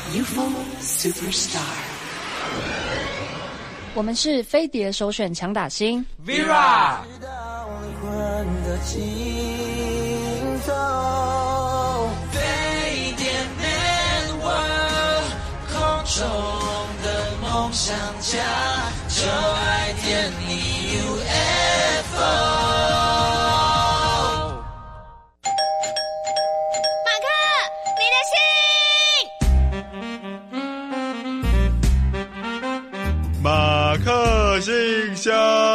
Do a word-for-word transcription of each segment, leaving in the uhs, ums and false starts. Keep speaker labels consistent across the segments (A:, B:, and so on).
A: U F O Superstar。
B: 我们是飞碟首选强打星
C: Vera。
A: 飞碟 Network， 空中的梦想家，就爱点你 U F O。
D: 马克，你的信。
E: 马克信箱。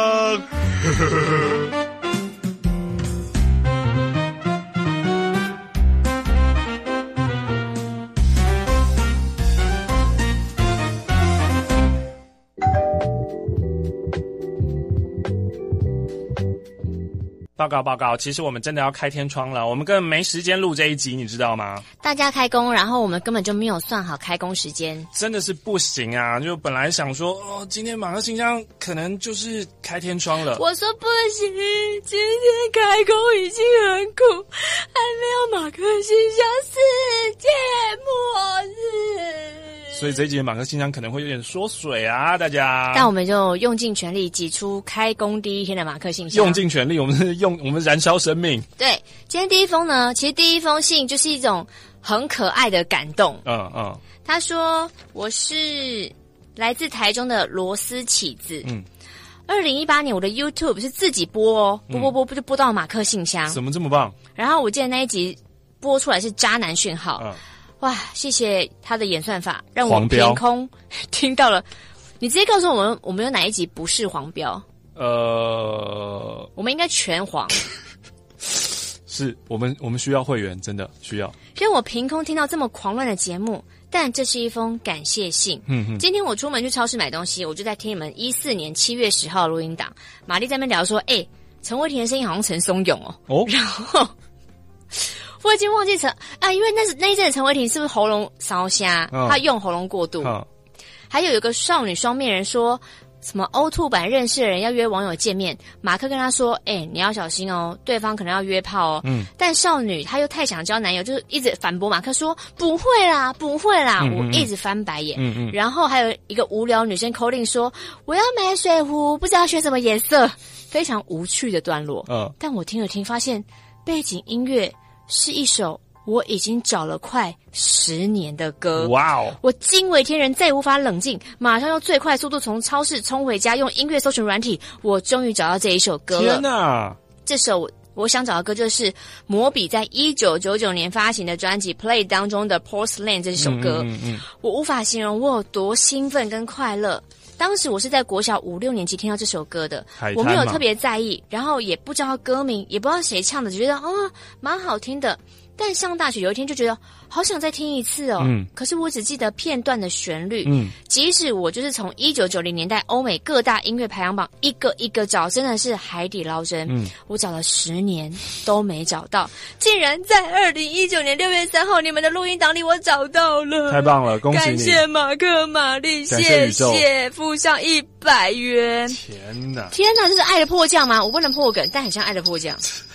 C: 报告报告，其实我们真的要开天窗了，我们根本没时间录这一集，你知道吗？
D: 大家开工，然后我们根本就没有算好开工时间，
C: 真的是不行啊！就本来想说，哦，今天马克信箱可能就是开天窗了。
D: 我说不行，今天开工已经很苦，还没有马克信箱世界末日。
C: 所以这一集的马克信箱可能会有点缩水啊，大家。
D: 但我们就用尽全力挤出开工第一天的马克信箱。
C: 用尽全力，我们是用我们燃烧生命。
D: 对，今天第一封呢，其实第一封信就是一种很可爱的感动。
C: 嗯嗯。
D: 他说：“我是来自台中的螺丝起子。嗯，二零一八年我的 YouTube 是自己播哦，播播播播就播到马克信箱。
C: 怎么这么棒？
D: 然后我记得那一集播出来是渣男讯号。嗯。哇，谢谢他的演算法，让我凭空听到了。你直接告诉我们，我们有哪一集不是黄标？呃，我们应该全黄。
C: 是我们，我们需要会员，真的需要。
D: 让我凭空听到这么狂乱的节目，但这是一封感谢信。嗯嗯。今天我出门去超市买东西，我就在听你们一四年七月十号录音档，玛丽在那边聊说，哎、欸，陈慧婷的声音好像陈松勇哦。哦。然后。我已经忘记陈啊，因为那是那一阵的陈慧婷是不是喉咙烧瞎？她、哦、用喉咙过度。哦、还有一个少女双面人说什么 O 二 版认识的人要约网友见面，马克跟他说：“哎、欸，你要小心哦，对方可能要约炮哦。”嗯，但少女她又太想交男友，就是一直反驳马克说：“不会啦，不会啦。嗯”我一直翻白眼。嗯嗯。然后还有一个无聊女生 calling 说：“我要买水壶，不知道选什么颜色。”非常无趣的段落。嗯、哦。但我听了听，发现背景音乐。是一首我已经找了快十年的歌。哇哦！我惊为天人，再也无法冷静，马上用最快速度从超市冲回家，用音乐搜寻软体，我终于找到这一首歌了。
C: 天哪！
D: 这首我我想找的歌就是摩比在一九九九年发行的专辑《Play》当中的《Porcelain》这首歌。嗯嗯嗯，我无法形容我有多兴奋跟快乐。当时我是在国小五六年级听到这首歌的，我没有特别在意，然后也不知道歌名，也不知道谁唱的，只觉得哦蛮好听的。但上大学有一天就觉得好想再听一次哦，嗯，可是我只记得片段的旋律，嗯，即使我就是从一九九零年代欧美各大音乐排行榜一个一个找，真的是海底捞针，嗯，我找了十年都没找到，竟然在二零一九年六月三号你们的录音档里我找到了，
C: 太棒了，恭喜你！
D: 感谢马克玛丽，谢谢，附上一百元。
C: 天哪，
D: 天哪，这是爱的迫降吗？我不能破梗，但很像爱的迫降。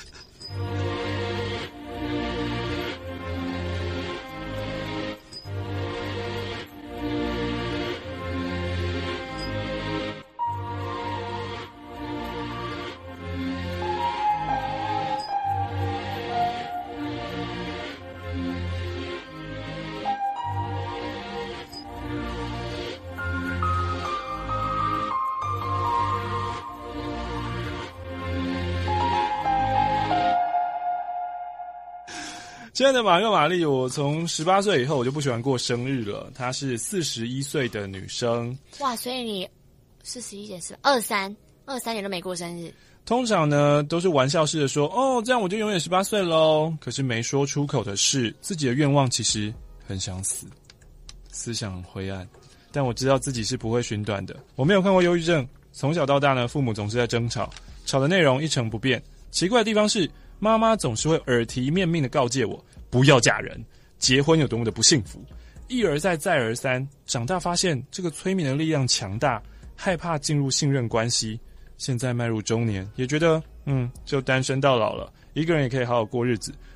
C: 亲爱的马克玛丽，我从十八岁以后我就不喜欢过生日了。她是四十一岁的女生。
D: 哇，所以你四十一减是二三二三年都没过生日。
C: 通常呢都是玩笑式的说，哦，这样我就永远十八岁咯。可是没说出口的是，自己的愿望其实很想死，思想很灰暗。但我知道自己是不会寻短的。我没有看过忧郁症，从小到大呢，父母总是在争吵，吵的内容一成不变。奇怪的地方是，妈妈总是会耳提面命的告诫我不要嫁人，结婚有多么的不幸福。一而再再而三，长大发现这个催眠的力量强大，害怕进入信任关系。现在迈入中年，也觉得嗯，就单身到老了，一个人也可以好好过日子，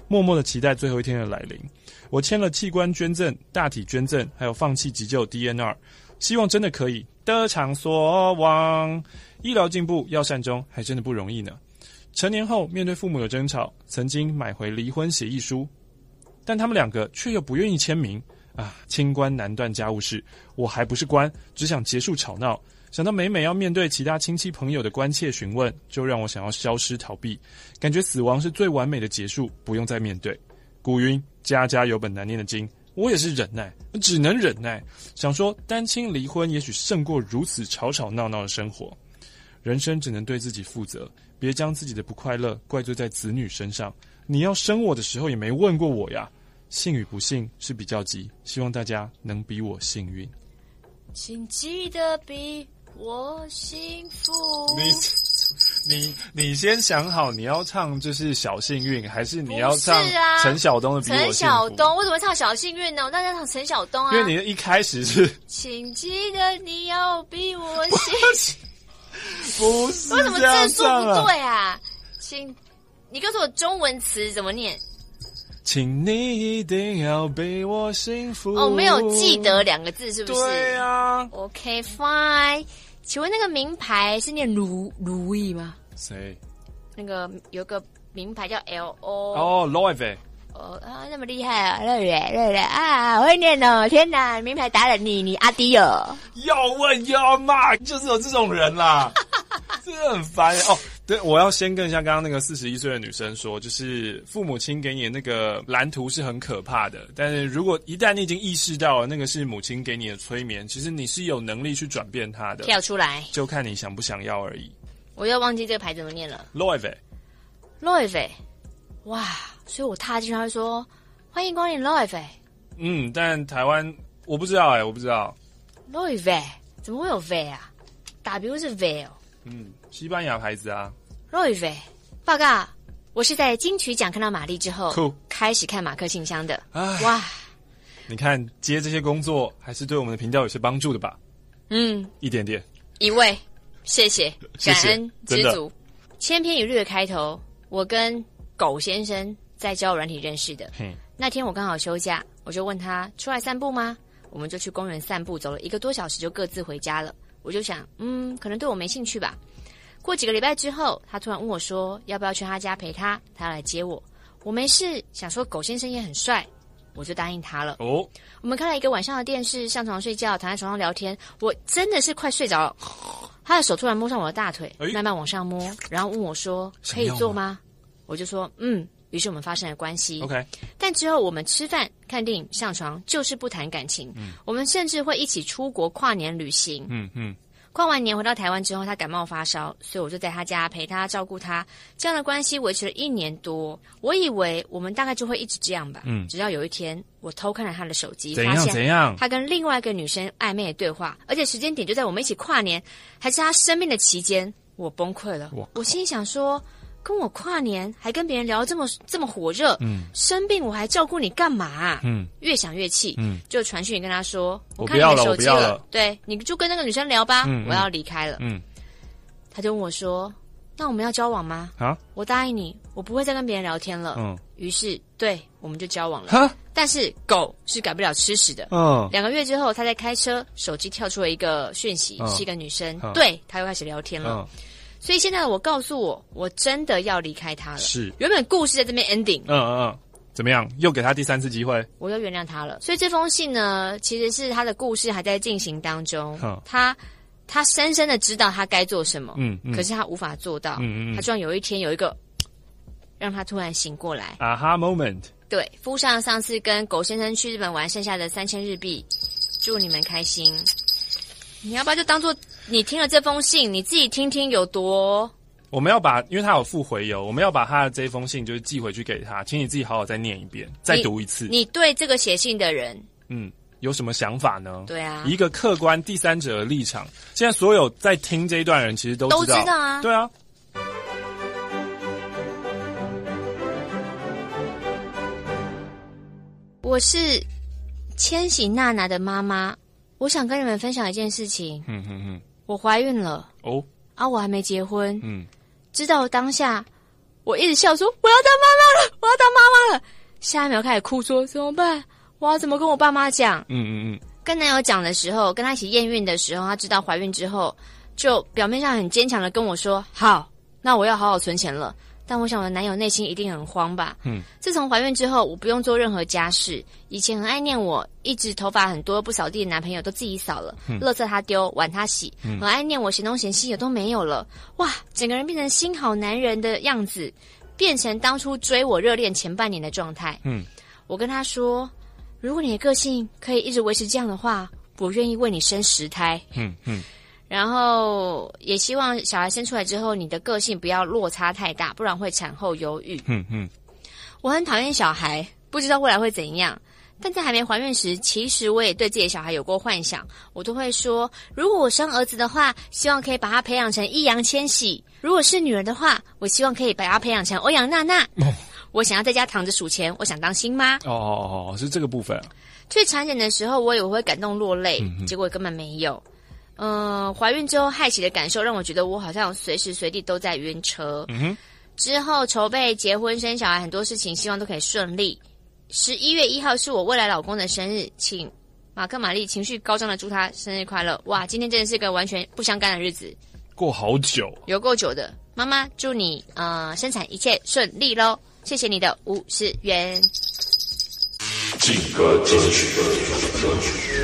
C: 默默的期待最后一天的来临。我签了器官捐赠、大体捐赠，还有放弃急救 D N R， 希望真的可以得偿所望。医疗进步，药善终，还真的不容易呢。成年后，面对父母的争吵，曾经买回离婚协议书，但他们两个却又不愿意签名啊！清官难断家务事，我还不是官，只想结束吵闹。想到每每要面对其他亲戚朋友的关切询问，就让我想要消失逃避，感觉死亡是最完美的结束，不用再面对。古云家家有本难念的经，我也是忍耐，只能忍耐。想说单亲离婚也许胜过如此吵吵闹闹的生活。人生只能对自己负责，别将自己的不快乐怪罪在子女身上。你要生我的时候也没问过我呀。幸与不幸是比较级，希望大家能比我幸运。
D: 请记得比我幸福。
C: 你你你先想好你要唱就是小幸运，还是你要唱
D: 啊
C: 陈晓东的比我幸福？
D: 陈晓东为什么唱小幸运呢？我当然要唱陈晓东啊。
C: 因为你一开始是
D: 请记得你要比我幸福。
C: 不是
D: 为什么字数
C: 啊
D: 不对啊？请你告诉我中文词怎么念？
C: 请你一定要比我幸福。
D: 哦，没有记得两个字是不是？
C: 对啊。
D: OK fine。请问那个名牌是念卢卢易吗？
C: 谁？
D: 那个有个名牌叫 L O。
C: 哦 ，Loewe。
D: 哦啊，那么厉害啊！对不对？对不对啊？我会念哦！天哪，名牌达人你你阿迪哦！
C: 要问要骂，就是有这种人啦，真的很烦哦。对，我要先跟一下刚刚那个四十一岁的女生说，就是父母亲给你的那个蓝图是很可怕的，但是如果一旦你已经意识到了那个是母亲给你的催眠，其实你是有能力去转变它的，
D: 跳出来，
C: 就看你想不想要而已。
D: 我又忘记这个牌怎么念了
C: ，Loewe，Loewe，
D: 哇！所以我踏进去，他会说：“欢迎光临 Loewe。”
C: 嗯，但台湾我不知道哎、欸，我不知道
D: Loewe 怎么会有 V 啊 ？W 是 V 哦。
C: 嗯，西班牙牌子啊。
D: Loewe 报告，我是在金曲奖看到玛丽之后，
C: Cool
D: 开始看马克信箱的。
C: 唉
D: 哇，
C: 你看接这些工作还是对我们的频道有些帮助的吧？
D: 嗯，
C: 一点点。
D: 一位，谢谢，
C: 谢谢
D: 感恩知
C: 真的
D: 足。千篇一律的开头，我跟狗先生在交友软体认识的。
C: 嘿，
D: 那天我刚好休假，我就问他出来散步吗？我们就去公园散步，走了一个多小时就各自回家了。我就想，嗯，可能对我没兴趣吧。过几个礼拜之后，他突然问我说，要不要去他家陪他，他要来接我。我没事，想说狗先生也很帅，我就答应他了。
C: 哦，
D: 我们看了一个晚上的电视，上床睡觉，躺在床上聊天，我真的是快睡着了。他的手突然摸上我的大腿，
C: 哎
D: 慢慢往上摸，然后问我说，可以做吗？我就说，嗯。于是我们发生了关系。
C: OK，
D: 但之后我们吃饭、看电影、上床，就是不谈感情。嗯，我们甚至会一起出国跨年旅行。
C: 嗯嗯，
D: 跨完年回到台湾之后，他感冒发烧，所以我就在他家陪他、照顾他。这样的关系维持了一年多。我以为我们大概就会一直这样吧。嗯，直到有一天，我偷看了他的手机，
C: 怎样
D: 发现
C: 怎样？
D: 他跟另外一个女生暧昧的对话，而且时间点就在我们一起跨年，还是他生病的期间。我崩溃了，我心想说。跟我跨年还跟别人聊这么这么火热，嗯，生病我还照顾你干嘛、啊？嗯，越想越气，嗯，就传讯跟他说，我看你的手机 了, 了，对，你就跟那个女生聊吧，嗯、我要离开了，嗯，他就问我说，那我们要交往吗？啊，我答应你，我不会再跟别人聊天了，嗯，于是对我们就交往了，哈，但是狗是改不了吃屎的，嗯，两个月之后他在开车，手机跳出了一个讯息，嗯、是一个女生，嗯、对他又开始聊天了。嗯，所以现在我告诉我，我真的要离开他了。是，原本故事在这边 ending。
C: 嗯嗯嗯，怎么样？又给他第三次机会？
D: 我又原谅他了。所以这封信呢，其实是他的故事还在进行当中。嗯、他他深深的知道他该做什么，嗯，嗯可是他无法做到。嗯嗯他希望有一天有一个让他突然醒过来。
C: Aha moment。
D: 对，附上上次跟狗先生去日本玩剩下的三千日币，祝你们开心。你要不要就当做你听了这封信，你自己听听有多？
C: 我们要把，因为他有附回邮，我们要把他的这封信就是寄回去给他，请你自己好好再念一遍，再读一次。
D: 你, 你对这个写信的人，
C: 嗯，有什么想法呢？
D: 对啊，
C: 一个客观第三者的立场。现在所有在听这一段人，其实都知道，
D: 都知道啊，
C: 对啊。
D: 我是千禧娜娜的妈妈。我想跟你们分享一件事情。嗯嗯嗯，我怀孕了。哦，啊，我还没结婚。嗯，知道当下我一直笑说我要当妈妈了，我要当妈妈了。下一秒开始哭说怎么办？我要怎么跟我爸妈讲？
C: 嗯嗯嗯。
D: 跟男友讲的时候，跟他一起验孕的时候，他知道怀孕之后，就表面上很坚强的跟我说：“好，那我要好好存钱了。”但我想我的男友内心一定很慌吧。嗯。自从怀孕之后，我不用做任何家事。以前很爱念我，一直头发很多不扫地的男朋友都自己扫了，嗯、垃圾他丢，碗他洗。嗯、很爱念我嫌东嫌西的都没有了。哇，整个人变成新好男人的样子，变成当初追我热恋前半年的状态。嗯。我跟他说，如果你的个性可以一直维持这样的话，我愿意为你生十胎。嗯嗯。然后也希望小孩生出来之后，你的个性不要落差太大，不然会产后忧郁。嗯嗯，我很讨厌小孩，不知道未来会怎样。但在还没怀孕时，其实我也对自己的小孩有过幻想。我都会说，如果我生儿子的话，希望可以把他培养成易烊千玺；如果是女儿的话，我希望可以把他培养成欧阳娜娜。哦、我想要在家躺着数钱，我想当新妈。
C: 哦哦哦，是这个部分。
D: 去产检的时候，我以为会感动落泪，嗯、结果根本没有。嗯，怀孕之后害喜的感受让我觉得我好像随时随地都在晕车。嗯哼，之后筹备结婚生小孩很多事情希望都可以顺利。十一月一号是我未来老公的生日，请马克玛丽情绪高涨的祝他生日快乐。哇，今天真的是个完全不相干的日子，
C: 过好久，
D: 有够久的。妈妈祝你呃生产一切顺利咯，谢谢你的五十元。
F: 劲歌金曲歌曲。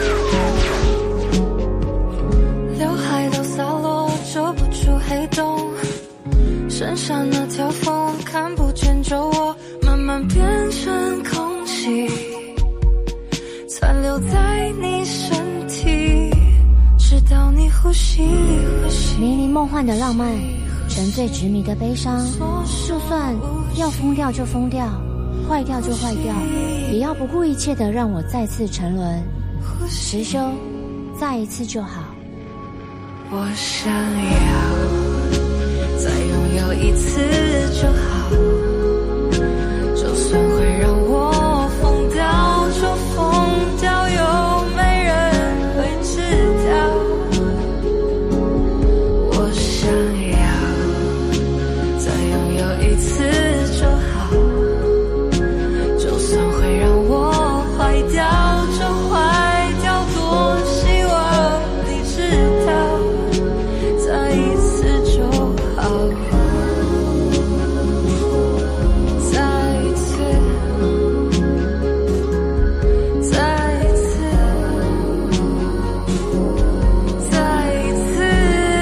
G: 刘海都洒落，遮不住黑洞，剩下那条缝看不见皱窝，慢慢变成空气，残留在你身体，直到你呼吸。
H: 迷离梦幻的浪漫，沉醉执迷的悲伤，就算要疯掉就疯掉，坏掉就坏掉，也要不顾一切的让我再次沉沦。实修，再一次就好。
G: 我想要再拥有一次就好，就算会让我疯掉就疯掉，又没人会知道。我想要再拥有一次就好，就算会让我坏掉就坏掉，多希望你知道。再一次就好，再一次，再一次，再一次，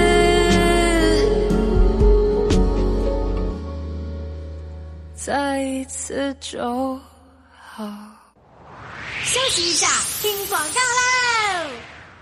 G: 再一次就好。
H: 休息一下，听广告喽。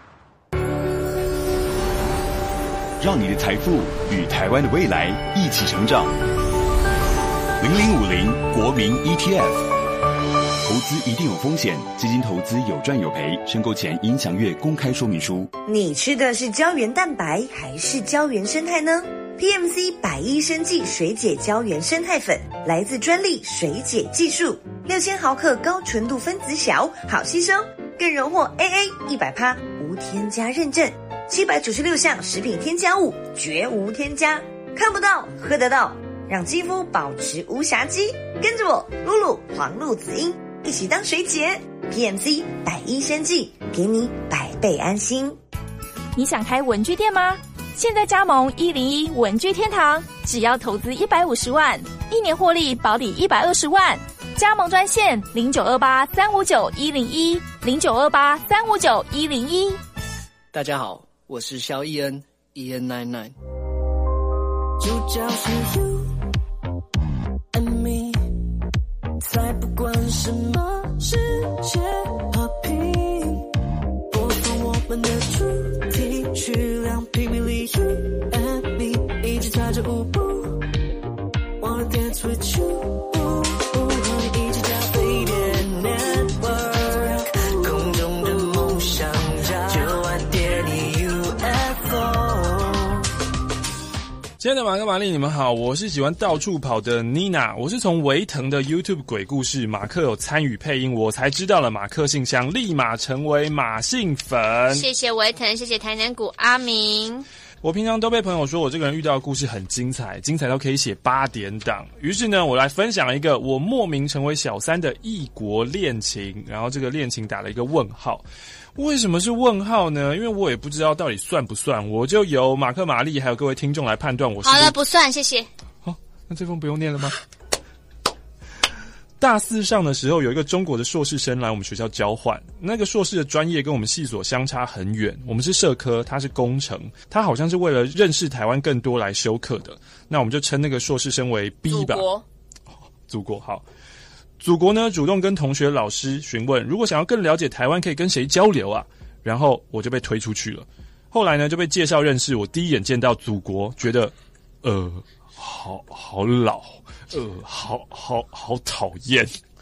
I: 让你的财富与台湾的未来一起成长。零零五零国民 E T F， 投资一定有风险，基金投资有赚有赔，申购前应详阅公开说明书。
J: 你吃的是胶原蛋白还是胶原生态呢？ P M C 百亿生技水解胶原生态粉，来自专利水解技术，六千毫克高纯度分子小，好吸收，更荣获 A A 一百趴无添加认证。七百九十六项食品添加物绝无添加，看不到喝得到，让肌肤保持无瑕肌。跟着我露露黄露子英一起当水姐 ，P M C 百亿生技，给你百倍安心。
K: 你想开文具店吗？现在加盟一零一文具天堂，只要投资一百五十万，一年获利保底一百二十万。加盟专线零九二八三五九一零一零九二八三五九一零一。
L: 大家好。我是萧逸恩 E N 九十九，
G: 主角是 You and me， 才不管什么世界和平，播放我们的主题曲，两平米里 You and me， 一起踏着舞步 Wanna dance with you， 和你一起加飞碟 Network， 空中的梦想家就爱点你。
C: 亲爱的马克玛丽，你们好，我是喜欢到处跑的 Nina， 我是从维腾的 YouTube 鬼故事马克有参与配音，我才知道了马克信箱，立马成为马信粉。
D: 谢谢维腾，谢谢台南谷阿明。
C: 我平常都被朋友说我这个人遇到的故事很精彩，精彩到可以写八点档。于是呢，我来分享一个我莫名成为小三的异国恋情，然后这个恋情打了一个问号。为什么是问号呢？因为我也不知道到底算不算，我就由马克、玛丽还有各位听众来判断我是不是。
D: 好了，不算，谢谢。
C: 好、哦，那这封不用念了吗？大四上的时候，有一个中国的硕士生来我们学校交换。那个硕士的专业跟我们系所相差很远，我们是社科，他是工程，他好像是为了认识台湾更多来修课的。那我们就称那个硕士生为 B 吧。祖国，祖国好。祖国呢，主动跟同学、老师询问，如果想要更了解台湾，可以跟谁交流啊？然后我就被推出去了。后来呢，就被介绍认识。我第一眼见到祖国，觉得，呃，好好老。呃，好好好讨厌！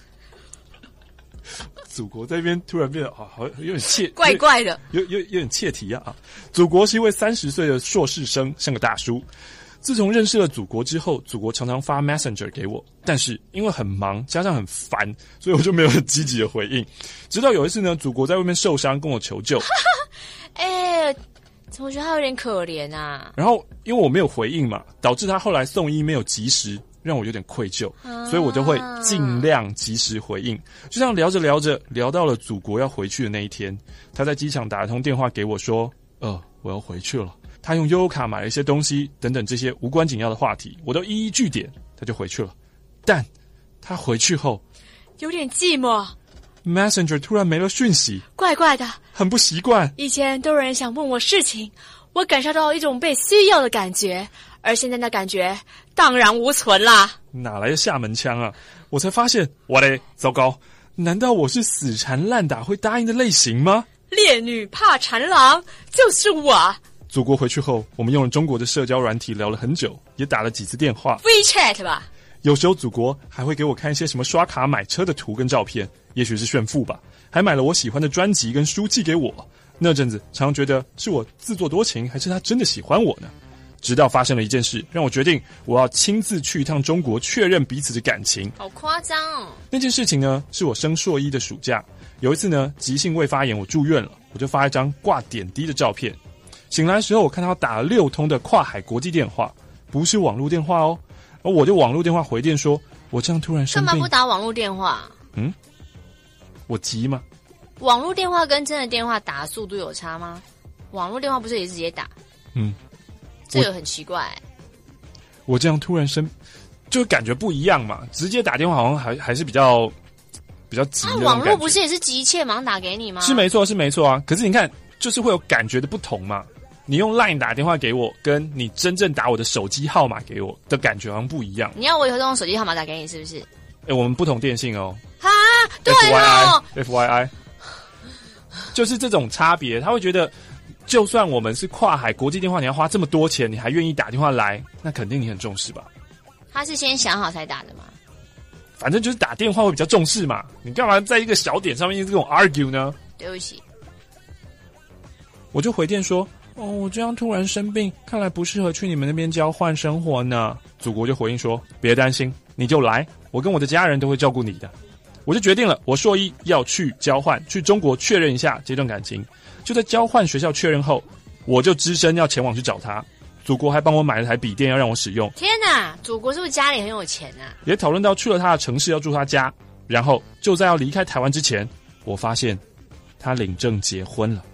C: 祖国在那边突然变得好好有点切，
D: 怪怪的，
C: 有有有点切题啊！祖国是一位三十岁的硕士生，像个大叔。自从认识了祖国之后，祖国常常发 Messenger 给我，但是因为很忙，加上很烦，所以我就没有很积极的回应。直到有一次呢，祖国在外面受伤，跟我求救。
D: 哎、欸，怎么觉得他有点可怜啊？
C: 然后因为我没有回应嘛，导致他后来送医没有及时。让我有点愧疚，所以我就会尽量及时回应。就这样聊着聊着，聊到了祖国要回去的那一天，他在机场打了通电话给我说：“呃，我要回去了。”他用悠游卡买了一些东西，等等这些无关紧要的话题，我都一一据点，他就回去了。但他回去后，
D: 有点寂寞。
C: Messenger 突然没了讯息，
D: 怪怪的，
C: 很不习惯。
D: 以前都有人想问我事情，我感受到一种被需要的感觉。而现在的感觉荡然无存啦！
C: 哪来的下门枪啊？我才发现，哇嘞，糟糕！难道我是死缠烂打会答应的类型吗？
D: 烈女怕缠郎，就是我。
C: 祖国回去后，我们用了中国的社交软体聊了很久，也打了几次电话
D: WeChat 吧。
C: 有时候祖国还会给我看一些什么刷卡买车的图跟照片，也许是炫富吧，还买了我喜欢的专辑跟书寄给我。那阵子常常觉得是我自作多情，还是他真的喜欢我呢？直到发生了一件事，让我决定我要亲自去一趟中国确认彼此的感情。
D: 好夸张哦！
C: 那件事情呢，是我升硕一的暑假，有一次呢，急性胃发炎，我住院了，我就发一张挂点滴的照片。醒来的时候，我看到他打了六通的跨海国际电话，不是网络电话哦。而我就网络电话回电说，我这样突然生病，
D: 干嘛不打网络电话？
C: 嗯，我急吗？
D: 网络电话跟真的电话打的速度有差吗？网络电话不是也直接打？嗯。这个很奇怪、欸，
C: 我这样突然生，就感觉不一样嘛。直接打电话好像还还是比较比较急的那种感觉。
D: 啊，网络不是也是急切忙打给你吗？
C: 是没错，是没错啊。可是你看，就是会有感觉的不同嘛。你用 LINE 打电话给我，跟你真正打我的手机号码给我的感觉好像不一样。
D: 你要我以后都用手机号码打给你，是不是？
C: 哎、欸，我们不同电信哦。
D: 啊，对哦
C: ，F Y I， 就是这种差别，他会觉得。就算我们是跨海国际电话，你要花这么多钱，你还愿意打电话来，那肯定你很重视吧？
D: 他是先想好才打的吗？
C: 反正就是打电话会比较重视嘛，你干嘛在一个小点上面这种 argue 呢？
D: 对不起，
C: 我就回电说，哦，我这样突然生病，看来不适合去你们那边交换生活呢。祖国就回应说，别担心，你就来，我跟我的家人都会照顾你的。我就决定了，我硕一要去交换，去中国确认一下这段感情。就在交换学校确认后，我就只身要前往去找他。祖国还帮我买了台笔电要让我使用。
D: 天哪，祖国是不是家里很有钱啊？
C: 也讨论到去了他的城市要住他家，然后就在要离开台湾之前，我发现他领证结婚了。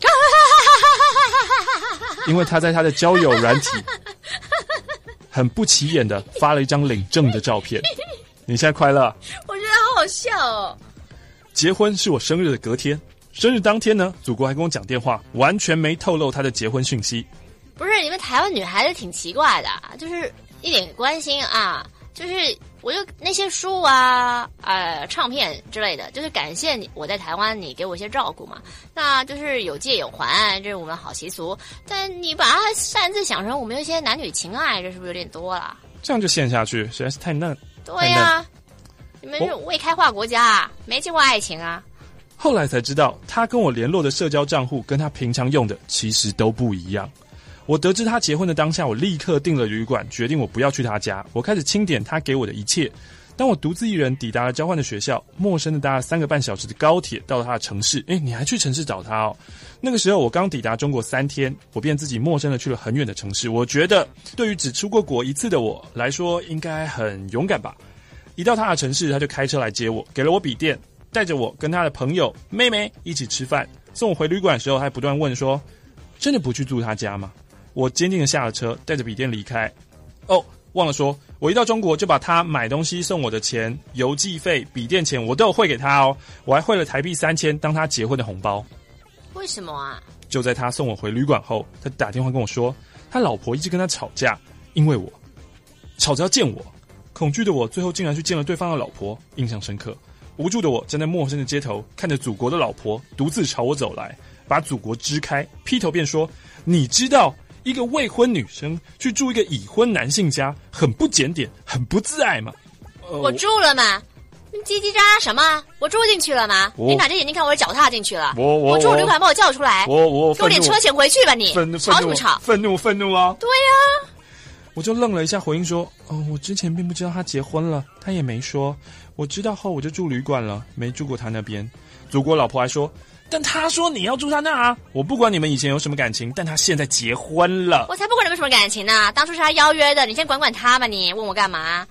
C: 因为他在他的交友软体很不起眼的发了一张领证的照片。你现在快乐？
D: 我觉得好好笑哦。
C: 结婚是我生日的隔天。生日当天呢，祖国还跟我讲电话，完全没透露他的结婚讯息。
D: 不是，你们台湾女孩子挺奇怪的，就是一点关心啊，就是我就那些书啊、呃唱片之类的，就是感谢你我在台湾你给我一些照顾嘛，那就是有借有还，这是我们好习俗。但你把它擅自想成我们有一些男女情爱，这是不是有点多了？
C: 这样就陷下去，实在是太嫩。
D: 对呀、啊，你们是未开化国家啊，没见过爱情啊。
C: 后来才知道，他跟我联络的社交账户跟他平常用的其实都不一样。我得知他结婚的当下，我立刻订了旅馆，决定我不要去他家。我开始清点他给我的一切， 当我独自一人抵达了交换的学校，陌生的搭了三个半小时的高铁到了他的城市。诶，你还去城市找他哦？那个时候我刚抵达中国三天，我便自己陌生的去了很远的城市。我觉得对于只出过国一次的我来说，应该很勇敢吧。一到他的城市，他就开车来接我，给了我笔电，带着我跟他的朋友妹妹一起吃饭。送我回旅馆的时候，还不断问说：“真的不去住他家吗？”我坚定的下了车，带着笔电离开。哦，忘了说，我一到中国就把他买东西送我的钱、邮寄费、笔电钱，我都有汇给他哦。我还汇了台币三千当他结婚的红包。
D: 为什么啊？
C: 就在他送我回旅馆后，他打电话跟我说，他老婆一直跟他吵架，因为我吵着要见我。恐惧的我最后竟然去见了对方的老婆，印象深刻。无助的我站在陌生的街头，看着祖国的老婆独自朝我走来，把祖国支开，劈头便说：“你知道一个未婚女生去住一个已婚男性家，很不检点，很不自爱吗？”
D: 呃、我住了嘛，你叽叽喳喳什么？我住进去了吗？你哪只眼睛看我是脚踏进去了？
C: 我我
D: 我住旅馆把我叫出来，
C: 我我
D: 给我点车钱回去吧你！
C: 愤怒
D: 吵什么吵？
C: 愤怒愤怒啊！
D: 对呀、啊。
C: 我就愣了一下，回应说：“哦，我之前并不知道他结婚了，他也没说。我知道后我就住旅馆了，没住过他那边。”祖国老婆还说：“但他说你要住他那啊！我不管你们以前有什么感情，但他现在结婚了。”
D: 我才不管你们什么感情呢！当初是他邀约的，你先管管他吧你！问我干嘛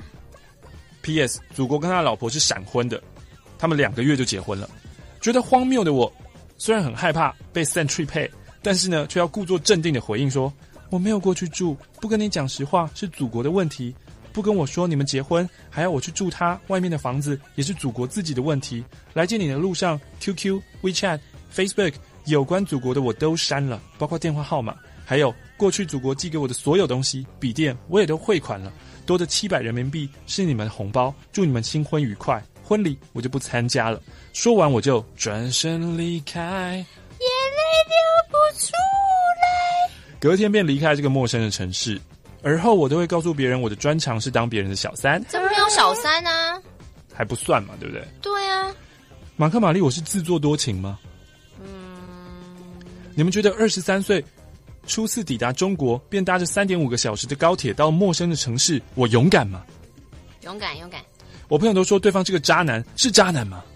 C: ？P S 祖国跟他老婆是闪婚的，他们两个月就结婚了。觉得荒谬的我，虽然很害怕被 Century Pay， 但是呢，却要故作镇定的回应说。我没有过去住，不跟你讲实话是祖国的问题，不跟我说你们结婚还要我去住他外面的房子也是祖国自己的问题。来见你的路上 Q Q、WeChat、Facebook 有关祖国的我都删了，包括电话号码，还有过去祖国寄给我的所有东西，笔电我也都汇款了，多的七百人民币是你们的红包，祝你们新婚愉快，婚礼我就不参加了。说完我就转身离开，眼泪
D: 流不出来。
C: 隔天便离开这个陌生的城市，而后我都会告诉别人我的专长是当别人的小三。
D: 这没有小三啊，
C: 还不算嘛，对不对？
D: 对啊。
C: 马克玛丽，我是自作多情吗？嗯。你们觉得二十三岁初次抵达中国，便搭着三点五个小时的高铁到陌生的城市，我勇敢吗？
D: 勇敢，勇敢。
C: 我朋友都说对方是个渣男，是渣男吗？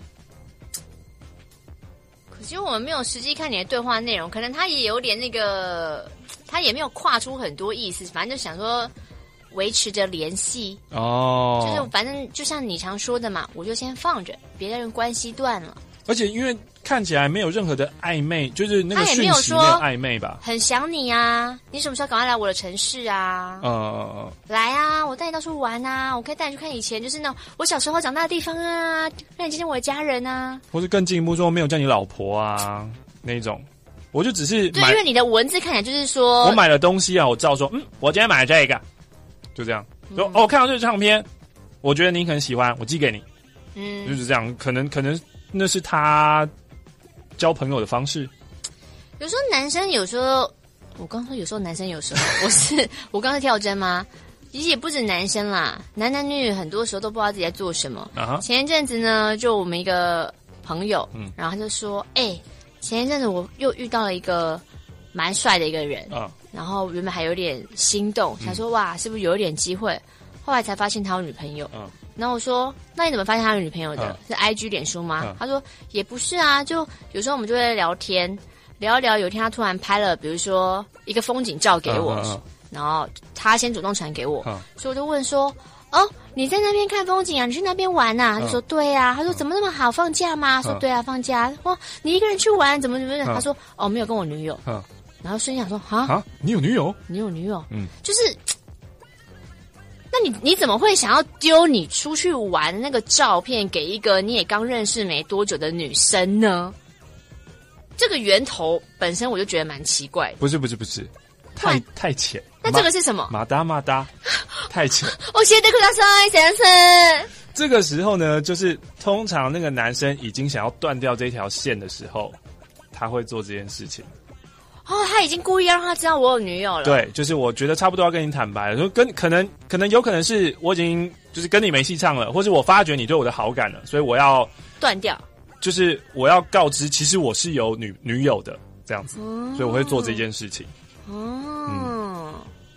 D: 可是我们没有实际看你的对话内容，可能他也有点那个。他也没有跨出很多意思，反正就想说维持着联系哦，就是反正就像你常说的嘛，我就先放着，别的人关系断了。
C: 而且因为看起来没有任何的暧昧，就是那个讯息没有暧昧吧？
D: 很想你啊，你什么时候赶快来我的城市啊？
C: 呃，
D: 来啊，我带你到处玩啊，我可以带你去看以前就是那种我小时候长大的地方啊，让你见见我的家人啊。或
C: 是更进一步说，没有叫你老婆啊那种。我就只是
D: 对，因为你的文字看起来就是说，
C: 我买了东西啊，我照说，嗯，我今天买了这个，就这样。说、嗯、哦，看到这个唱片，我觉得你可能喜欢，我寄给你。嗯，就是这样。可能可能那是他交朋友的方式。
D: 有时候男生有时候，我刚说有时候男生有时候，我是我刚是跳针吗？其实也不止男生啦，男男女女很多时候都不知道自己在做什么。啊、前一阵子呢，就我们一个朋友，嗯，然后他就说，哎、欸。前一阵子我又遇到了一个蛮帅的一个人，啊、然后原本还有点心动，想说哇是不是有一点机会，后来才发现他有女朋友。啊、然后我说那你怎么发现他有女朋友的？啊、是 I G 脸书吗？啊、他说也不是啊，就有时候我们就会聊天，聊一聊。有一天他突然拍了，比如说一个风景照给我，啊啊啊然后他先主动传给我，啊、所以我就问说。哦，你在那边看风景啊？你去那边玩啊？他就说对啊。他说怎么那么好？放假吗？说对啊，放假。哇，你一个人去玩，怎么怎么样？他说哦，没有跟我女友。然后瞬间想说啊
C: 啊，你有女友？
D: 你有女友？嗯，就是，那你你怎么会想要丢你出去玩的那个照片给一个你也刚认识没多久的女生呢？这个源头本身我就觉得蛮奇怪的。
C: 不是不是不是，太太浅。
D: 那这个是什么？
C: 马达马达，太浅。
D: 我谢谢ください先生。
C: 这个时候呢，就是通常那个男生已经想要断掉这条线的时候，他会做这件事情。
D: 哦，他已经故意要让他知道我有女友了。
C: 对，就是我觉得差不多要跟你坦白了，说跟可能可能有可能是我已经就是跟你没戏唱了，或者我发觉你对我的好感了，所以我要
D: 断掉。
C: 就是我要告知，其实我是有女女友的这样子，哦、所以我会做这件事情。
D: 哦。嗯啊，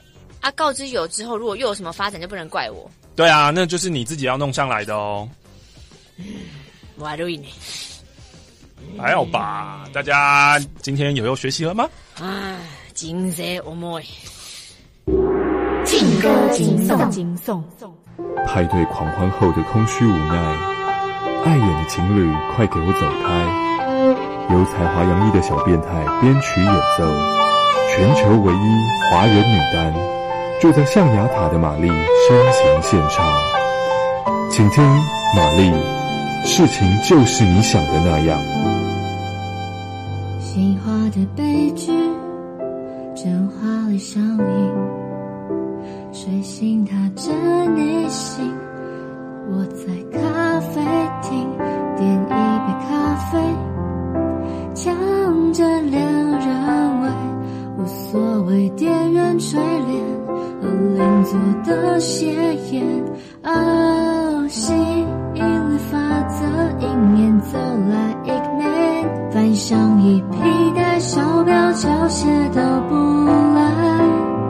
D: 啊，告知有之后，如果又有什么发展，就不能怪我。
C: 对啊，那就是你自己要弄上来的哦。
D: 我还录音呢。
C: 还好吧？大家今天有要学习了吗？
D: 啊，真是重い。
H: 劲歌金颂，金颂。
M: 派对狂欢后的空虚无奈，碍眼的情侣，快给我走开！有才华洋溢的小变态编曲演奏，全球唯一华人女单，住在象牙塔的玛丽深情献唱，请听玛丽，事情就是你想的那样。
H: 细化的悲剧正华丽上映，睡醒踏着你心，我在咖啡厅点一杯咖啡，呛着两人味，无所谓店员垂怜和邻座的斜眼。哦，吸引力法则迎面走来一个 man， 翻上一皮带手表球鞋都不来，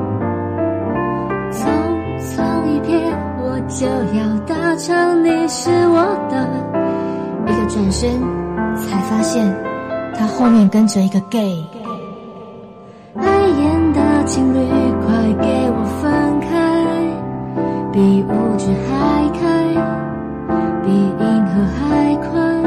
H: 匆匆一瞥我就要达成你是我的，一个转身才发现他后面跟着一个 gay。 碍眼的情侣快给我分开，比五指还开，比银河还宽，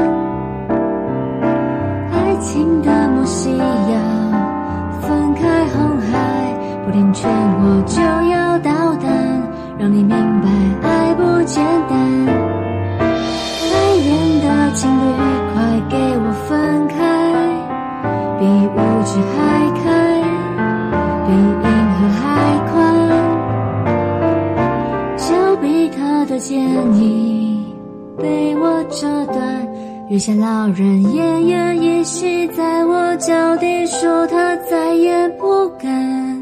H: 爱情的默契要分开红海，不听劝我就要捣蛋，让你明白爱不简单。碍眼的情侣快给我分开，比五指还开，比银河还宽，丘比特的建议被我折断，月下老人奄奄一息在我脚底，说他再也不敢。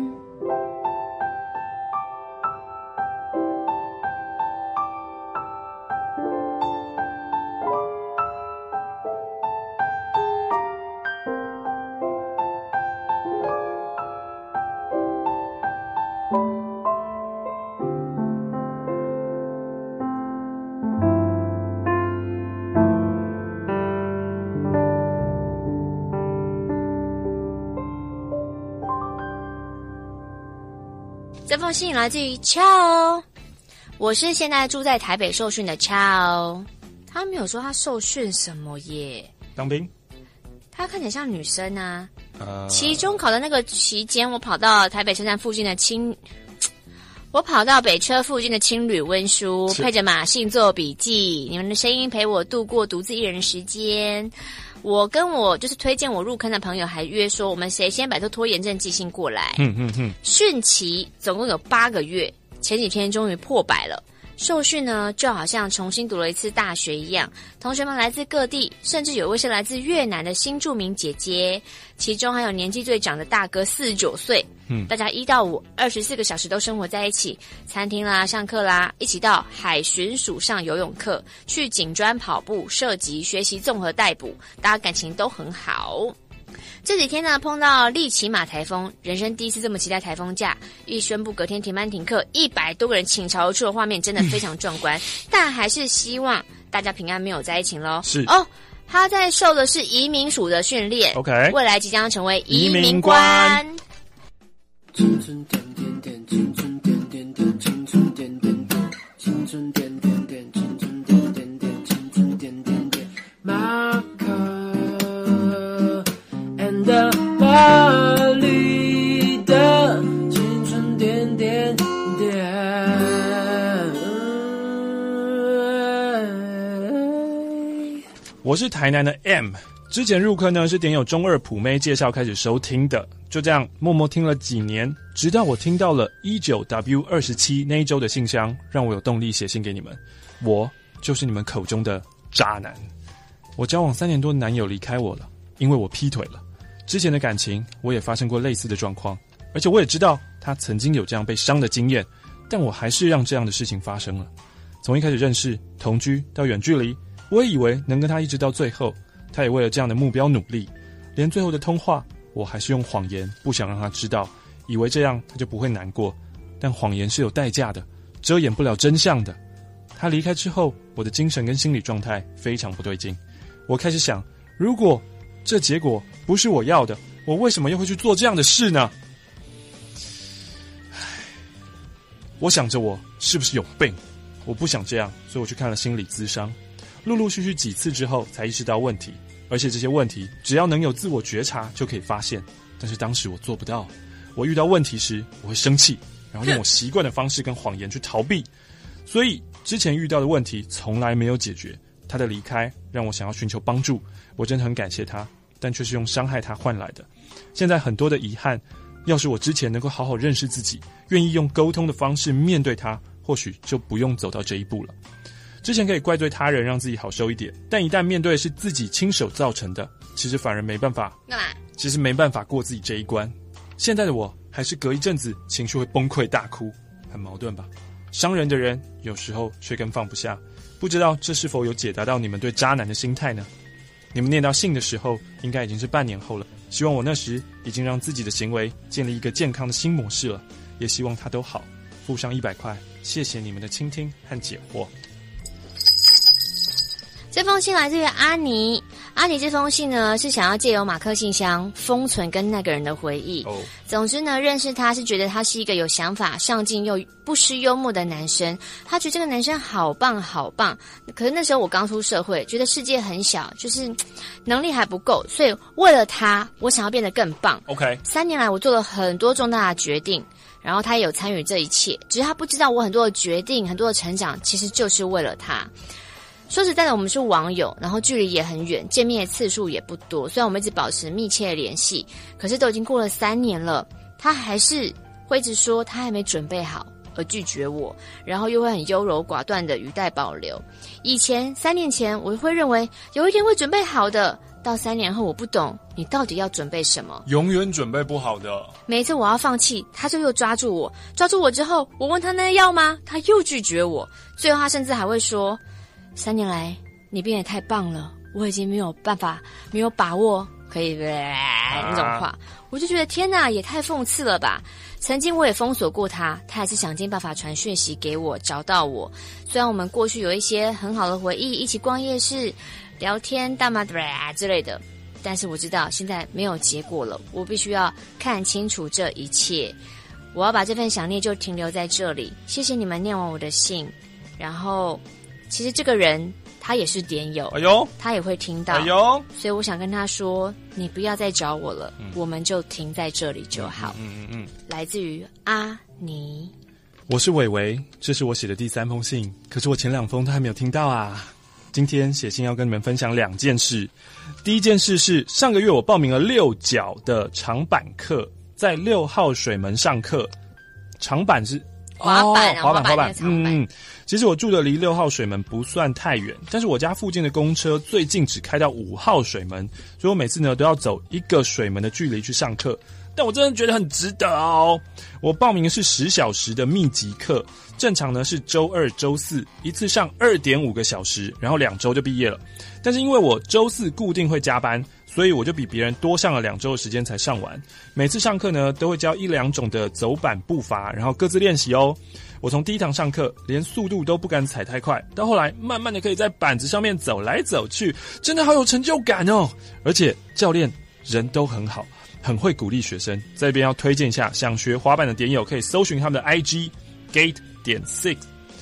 D: 这封信来自于 Chao， 我是现在住在台北受训的 Chao， 他没有说他受训什么耶。
C: 当兵？
D: 他看起来像女生啊。
C: 呃，
D: 期中考的那个期间，我跑到台北车站附近的青，我跑到北车附近的青旅温书，配着马信做笔记，你们的声音陪我度过独自一人的时间。我跟我就是推荐我入坑的朋友还约说，我们谁先摆脱拖延症寄信过来。
C: 嗯嗯嗯。
D: 训期总共有八个月，前几天终于破百了。受训呢，就好像重新读了一次大学一样，同学们来自各地，甚至有位是来自越南的新住民姐姐，其中还有年纪最长的大哥四十九岁。嗯，大家一到五二十四个小时都生活在一起，餐厅啦、上课啦，一起到海巡署上游泳课，去警专跑步、射击、学习综合逮捕，大家感情都很好。这几天呢，碰到利奇马台风，人生第一次这么期待台风假，一宣布隔天停班停课，一百多个人倾巢而出的画面真的非常壮观，但还是希望大家平安没有在一起咯。
C: 是
D: 哦，他在受的是移民署的训练
C: ，OK，
D: 未来即将成为移民官。
L: 青春点点点，青春点点点，青春点点点，青春点点点，青春点点点，青春点点点，马克 and 巴黎的青春点点点。
C: 我是台南的 M， 之前入坑呢是点有中二普妹介绍开始收听的，就这样默默听了几年，直到我听到了 一九 W 二十七 那一周的信箱，让我有动力写信给你们。我就是你们口中的渣男。我交往三年多的男友离开我了，因为我劈腿了。之前的感情我也发生过类似的状况，而且我也知道他曾经有这样被伤的经验，但我还是让这样的事情发生了。从一开始认识、同居到远距离，我也以为能跟他一直到最后，他也为了这样的目标努力，连最后的通话我还是用谎言不想让他知道，以为这样他就不会难过。 但谎言是有代价的，遮掩不了真相的。他离开之后，我的精神跟心理状态非常不对劲。我开始想，如果这结果不是我要的，我为什么又会去做这样的事呢？我想着我是不是有病，我不想这样，所以我去看了心理咨商。陆陆续续几次之后才意识到问题，而且这些问题只要能有自我觉察就可以发现，但是当时我做不到。我遇到问题时我会生气，然后用我习惯的方式跟谎言去逃避，所以之前遇到的问题从来没有解决。他的离开让我想要寻求帮助，我真的很感谢他，但却是用伤害他换来的。现在很多的遗憾，要是我之前能够好好认识自己，愿意用沟通的方式面对他，或许就不用走到这一步了。之前可以怪罪他人让自己好受一点，但一旦面对的是自己亲手造成的，其实反而没办法
D: 干嘛？
C: 其实没办法过自己这一关。现在的我还是隔一阵子情绪会崩溃大哭，很矛盾吧？伤人的人有时候却更放不下，不知道这是否有解答到你们对渣男的心态呢？你们念到信的时候应该已经是半年后了，希望我那时已经让自己的行为建立一个健康的新模式了，也希望他都好。附上一百块，谢谢你们的倾听和解惑。
D: 这封信来自于阿尼，阿尼这封信呢是想要借由马克信箱封存跟那个人的回忆。Oh. 总之呢，认识他是觉得他是一个有想法、上进又不失幽默的男生。他觉得这个男生好棒好棒。可是那时候我刚出社会，觉得世界很小，就是能力还不够，所以为了他，我想要变得更棒。
C: OK，
D: 三年来我做了很多重大的决定。然后他也有参与这一切，只是他不知道我很多的决定、很多的成长，其实就是为了他。说实在的，我们是网友，然后距离也很远，见面的次数也不多。虽然我们一直保持密切的联系，可是都已经过了三年了，他还是会一直说他还没准备好而拒绝我，然后又会很优柔寡断的语带保留。以前三年前我会认为有一天会准备好的，到三年后我不懂你到底要准备什么，
C: 永远准备不好的。
D: 每一次我要放弃，他就又抓住我，抓住我之后，我问他那要吗？他又拒绝我，最后他甚至还会说，三年来你变得太棒了，我已经没有办法没有把握可以、呃、那种话，我就觉得天哪，也太讽刺了吧。曾经我也封锁过他，他还是想尽办法传讯息给我，找到我。虽然我们过去有一些很好的回忆，一起逛夜市聊天大妈之类的，但是我知道现在没有结果了，我必须要看清楚这一切。我要把这份想念就停留在这里。谢谢你们念完我的信，然后其实这个人他也是点友，
C: 哎呦，
D: 他也会听到，
C: 哎呦，
D: 所以我想跟他说，你不要再找我了，嗯、我们就停在这里就好。
C: 嗯嗯 嗯, 嗯，
D: 来自于阿尼，
C: 我是伟伟，这是我写的第三封信，可是我前两封都还没有听到啊。今天写信要跟你们分享两件事。第一件事是上个月我报名了六角的长板课，在六号水门上课。长板是
D: 滑板、
C: 哦、滑板滑板
D: 嗯
C: 嗯，其实我住的离六号水门不算太远，但是我家附近的公车最近只开到五号水门，所以我每次呢都要走一个水门的距离去上课。但我真的觉得很值得哦。我报名的是十小时的密集课，正常呢是周二周四一次上 二点五个小时，然后两周就毕业了。但是因为我周四固定会加班，所以我就比别人多上了两周的时间才上完。每次上课呢都会教一两种的走板步伐，然后各自练习哦。我从第一堂上课连速度都不敢踩太快，到后来慢慢的可以在板子上面走来走去，真的好有成就感哦。而且教练人都很好，很会鼓励学生。在这边要推荐一下，想学滑板的点友可以搜寻他们的 I G gate 点 six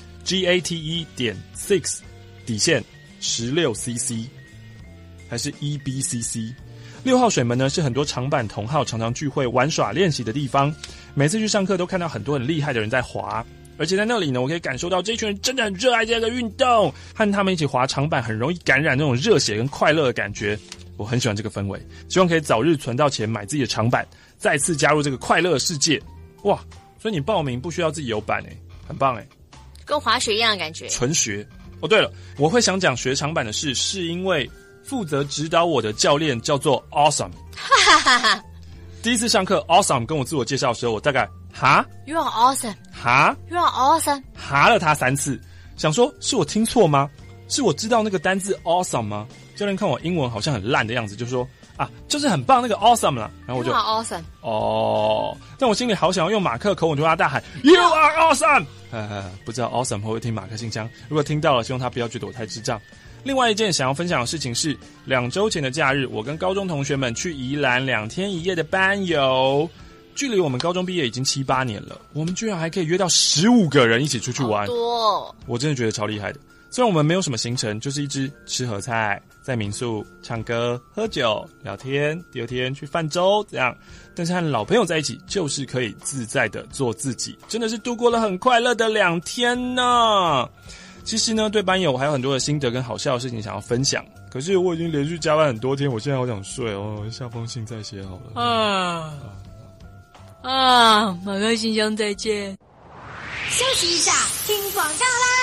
C: G A T E 点 six 底线十六 C C 还是 E B C C。 六号水门呢是很多长板同好常常聚会玩耍练习的地方，每次去上课都看到很多很厉害的人在滑，而且在那里呢我可以感受到这群人真的很热爱这个运动，和他们一起滑长板很容易感染那种热血跟快乐的感觉。我很喜欢这个氛围，希望可以早日存到钱买自己的长板，再次加入这个快乐的世界。哇，所以你报名不需要自己有板诶，很棒诶，
D: 跟滑雪一样的感觉，
C: 纯学。哦对了，我会想讲学长板的事，是因为负责指导我的教练叫做 Awesome。 第一次上课 Awesome 跟我自我介绍的时候，我大概哈
D: You are awesome
C: 哈
D: You are awesome
C: 哈了他三次，想说是我听错吗？是我知道那个单字 Awesome 吗？ 教练看我英文好像很烂的样子，就说啊，就是很棒那个 awesome 啦。然后我就
D: 好 awesome
C: 哦，但我心里好想要用马克口吻对他大喊 You are awesome。呃，不知道 awesome 会不会听马克信箱？如果听到了，希望他不要觉得我太智障。另外一件想要分享的事情是，两周前的假日，我跟高中同学们去宜兰两天一夜的班游。距离我们高中毕业已经七八年了，我们居然还可以约到十五个人一起出去玩，
D: 好多哦，
C: 我真的觉得超厉害的。虽然我们没有什么行程，就是一直吃合菜，在民宿唱歌、喝酒、聊天，第二天去泛舟这样，但是和老朋友在一起，就是可以自在的做自己，真的是度过了很快乐的两天呢。其实呢，对班友我还有很多的心得跟好笑的事情想要分享，可是我已经连续加班很多天，我现在好想睡哦，下封信再写好了。
D: 啊啊，马克信箱再见。
N: 休息一下，听广告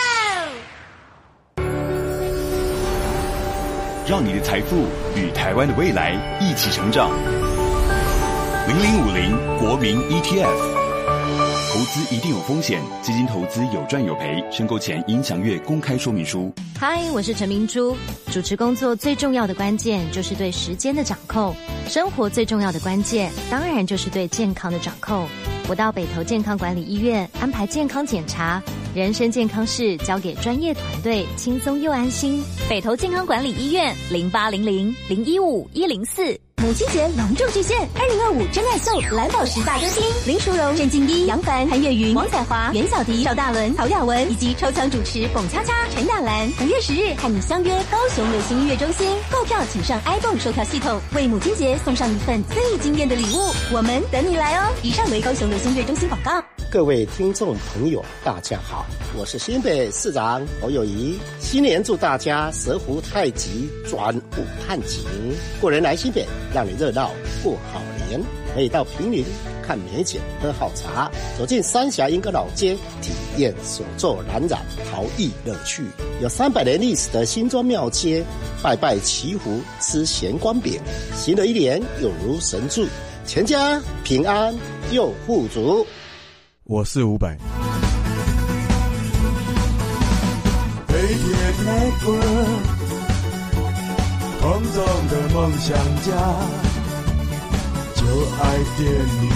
N: 喽。
I: 让你的财富与台湾的未来一起成长。零零五零国民 E T F。投资一定有风险，基金投资有赚有赔，申购前应详阅公开说明书。
H: 嗨，我是陈明珠。主持工作最重要的关键就是对时间的掌控，生活最重要的关键当然就是对健康的掌控。我到北投健康管理医院安排健康检查，人身健康室交给专业团队，轻松又安心。北投健康管理医院零八零零零一五一零四。
N: 母亲节隆重巨献，二零二五真爱颂蓝宝石大歌厅，林淑荣、郑敬一、杨凡、韩月云、王彩华、袁小迪、赵大伦、曹雅文以及抽奖主持蹦恰恰、陈雅兰，五月十日和你相约高雄流行音乐中心。购票请上 iPhone 售票系统，为母亲节送上一份最惊艳的礼物，我们等你来哦！以上为高雄流行音乐中心广告。
O: 各位听众朋友，大家好，我是新北市长侯友宜。新年祝大家蛇福太吉，转武探吉，过人来新北，让你热闹过好年。可以到坪林看美景，喝好茶，走进三峡莺歌老街，体验手作蓝染陶艺乐趣。有三百年历史的新庄庙街，拜拜祈福，吃咸光饼。新的一年有如神助，全家平安又富足。
P: 我是伍佰。
Q: 飞碟 Network， 空中的梦想家，就爱点你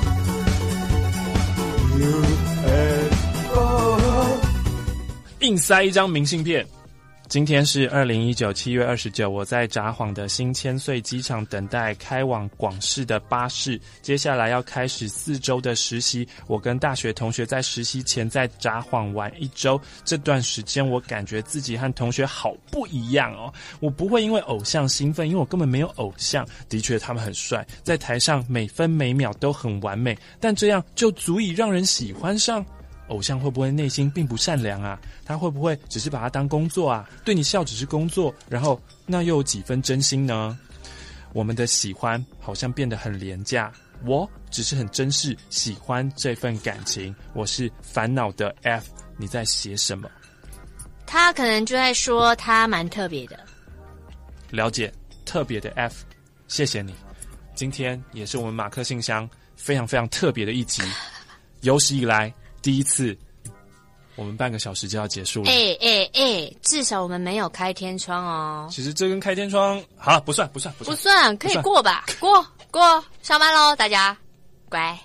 Q: U F O。
C: 硬塞一张明信片。今天是二零一九七月二十九，我在札幌的新千岁机场等待开往广市的巴士，接下来要开始四周的实习。我跟大学同学在实习前在札幌玩一周，这段时间我感觉自己和同学好不一样哦。我不会因为偶像兴奋，因为我根本没有偶像。的确他们很帅，在台上每分每秒都很完美，但这样就足以让人喜欢上？偶像会不会内心并不善良啊？他会不会只是把它当工作啊？对你笑只是工作，然后那又有几分真心呢？我们的喜欢好像变得很廉价，我只是很珍视喜欢这份感情。我是烦恼的 F， 你在写什么？
D: 他可能就在说他蛮特别的。
C: 了解，特别的 F， 谢谢你。今天也是我们马克信箱非常非常特别的一集，有史以来第一次，我们半个小时就要结束了。
D: 哎哎哎，至少我们没有开天窗哦。
C: 其实这跟开天窗好了，不算不算不算，
D: 不算，可以过吧？过过，上班喽，大家乖。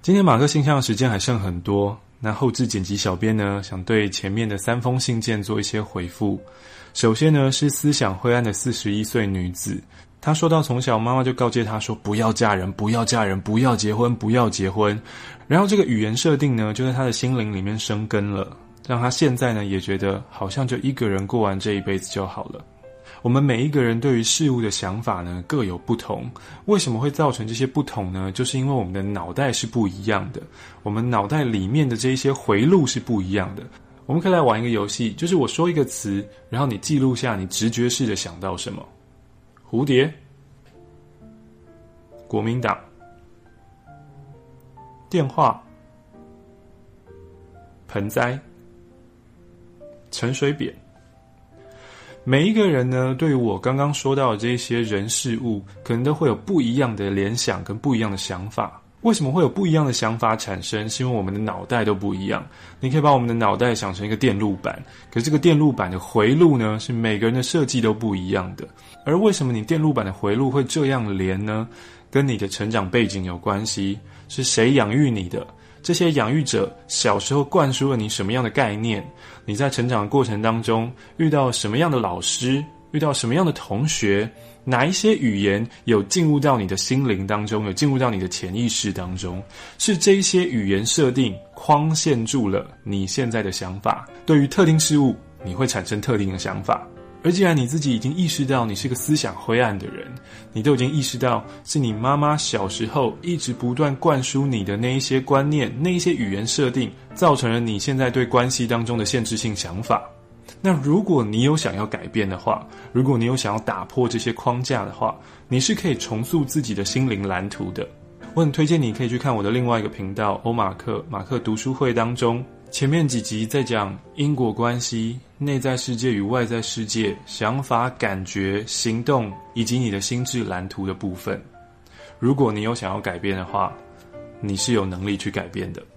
C: 今天马克信箱的时间还剩很多，那后制剪辑小编呢，想对前面的三封信件做一些回复。首先呢，是思想灰暗的四十一岁女子，她说到从小妈妈就告诫她说不要嫁人，不要嫁人，不要结婚，不要结婚。然后这个语言设定呢，就在她的心灵里面生根了，让她现在呢也觉得好像就一个人过完这一辈子就好了。我们每一个人对于事物的想法呢各有不同，为什么会造成这些不同呢？就是因为我们的脑袋是不一样的，我们脑袋里面的这一些回路是不一样的。我们可以来玩一个游戏，就是我说一个词，然后你记录下你直觉式的想到什么。蝴蝶、国民党、电话、盆栽、陈水扁。每一个人呢，对于我刚刚说到的这些人事物，可能都会有不一样的联想跟不一样的想法。为什么会有不一样的想法产生？是因为我们的脑袋都不一样。你可以把我们的脑袋想成一个电路板，可是这个电路板的回路呢，是每个人的设计都不一样的。而为什么你电路板的回路会这样连呢？跟你的成长背景有关系，是谁养育你的？这些养育者小时候灌输了你什么样的概念？你在成长的过程当中遇到什么样的老师？遇到什么样的同学？哪一些语言有进入到你的心灵当中，有进入到你的潜意识当中？是这一些语言设定框限住了你现在的想法。对于特定事物，你会产生特定的想法。而既然你自己已经意识到你是个思想灰暗的人，你都已经意识到是你妈妈小时候一直不断灌输你的那一些观念，那一些语言设定，造成了你现在对关系当中的限制性想法。那如果你有想要改变的话，如果你有想要打破这些框架的话，你是可以重塑自己的心灵蓝图的。我很推荐你可以去看我的另外一个频道欧马克马克读书会当中，前面几集在讲因果关系、内在世界与外在世界、想法、感觉、行动以及你的心智蓝图的部分。如果你有想要改变的话，你是有能力去改变的。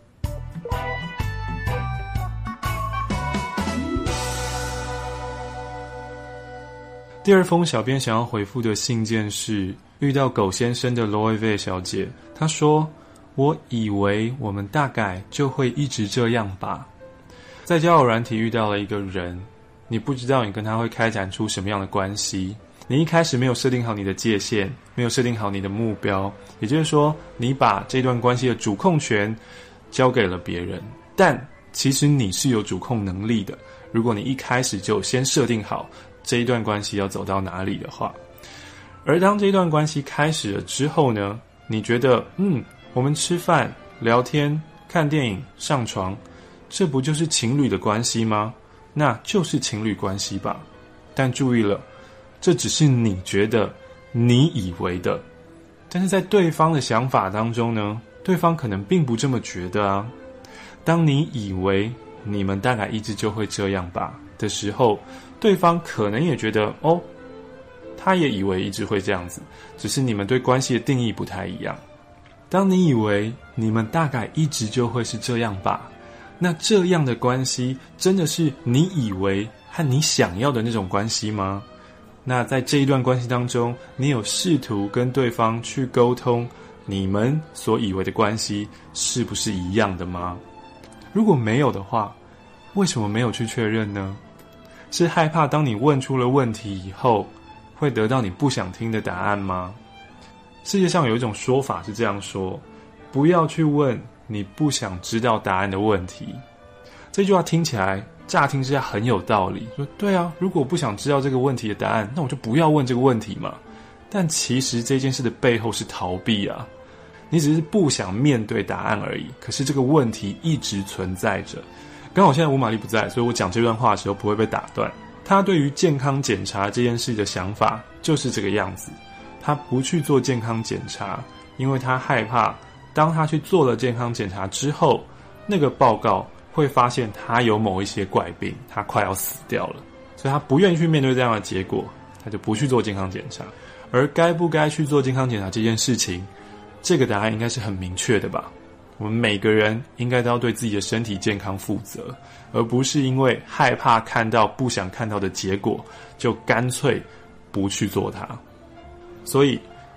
C: 第二封小编想要回复的信件是遇到狗先生的罗维维小姐，她说我以为我们大概就会一直这样吧。在交友软体遇到了一个人，你不知道你跟他会开展出什么样的关系，你一开始没有设定好你的界限，没有设定好你的目标，也就是说你把这段关系的主控权交给了别人，但其实你是有主控能力的。如果你一开始就先设定好这一段关系要走到哪里的话，而当这一段关系开始了之后呢，你觉得嗯，我们吃饭、聊天、看电影、上床，这不就是情侣的关系吗？那就是情侣关系吧。但注意了，这只是你觉得、你以为的，但是在对方的想法当中呢，对方可能并不这么觉得啊。当你以为你们大概一直就会这样吧的时候，对方可能也觉得哦，他也以为一直会这样子，只是你们对关系的定义不太一样。当你以为你们大概一直就会是这样吧，那这样的关系真的是你以为和你想要的那种关系吗？那在这一段关系当中，你有试图跟对方去沟通你们所以为的关系是不是一样的吗？如果没有的话，为什么没有去确认呢？是害怕当你问出了问题以后会得到你不想听的答案吗？世界上有一种说法是这样说，不要去问你不想知道答案的问题。这句话听起来乍听之下很有道理，说对啊，如果我不想知道这个问题的答案，那我就不要问这个问题嘛。但其实这件事的背后是逃避啊，你只是不想面对答案而已，可是这个问题一直存在着。刚好现在吴玛丽不在，所以我讲这段话的时候不会被打断。他对于健康检查这件事的想法就是这个样子，他不去做健康检查，因为他害怕当他去做了健康检查之后，那个报告会发现他有某一些怪病，他快要死掉了，所以他不愿意去面对这样的结果，他就不去做健康检查。而该不该去做健康检查这件事情，这个答案应该是很明确的吧。我们每个人应该都要对自己的身体健康负责，而不是因为害怕看到不想看到的结果就干脆不去做它。所以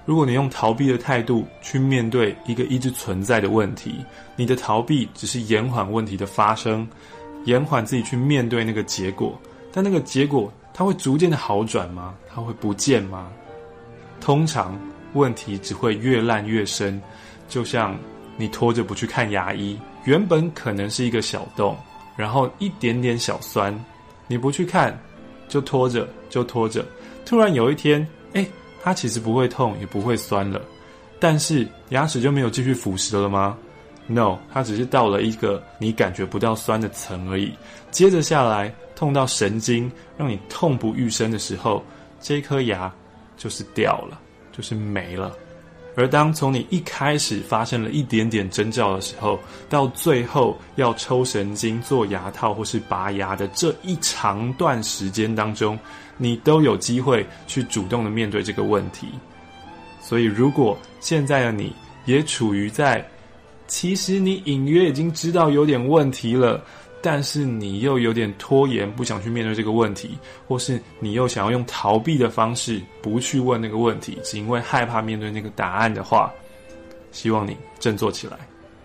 C: 如果你用逃避的态度去面对一个一直存在的问题，你的逃避只是延缓问题的发生，延缓自己去面对那个结果，但那个结果它会逐渐的好转吗？它会不见吗？通常问题只会越烂越深，就像你拖着不去看牙医，原本可能是一个小洞，然后一点点小酸，你不去看，就拖着就拖着，突然有一天，诶，它其实不会痛也不会酸了，但是牙齿就没有继续腐蚀了吗？ No， 它只是到了一个你感觉不到酸的层而已，接着下来痛到神经让你痛不欲生的时候，这颗牙就是掉了，就是没了。而当从你一开始发生了一点点征兆的时候，到最后要抽神经做牙套或是拔牙的这一长段时间当中，你都有机会去主动的面对这个问题。所以如果现在的你也处于在其实你隐约已经知道有点问题了，但是你又有点拖延，不想去面对这个问题，或是你又想要用逃避的方式不去问那个问题，只因为害怕面对那个答案的话，希望你振作起来。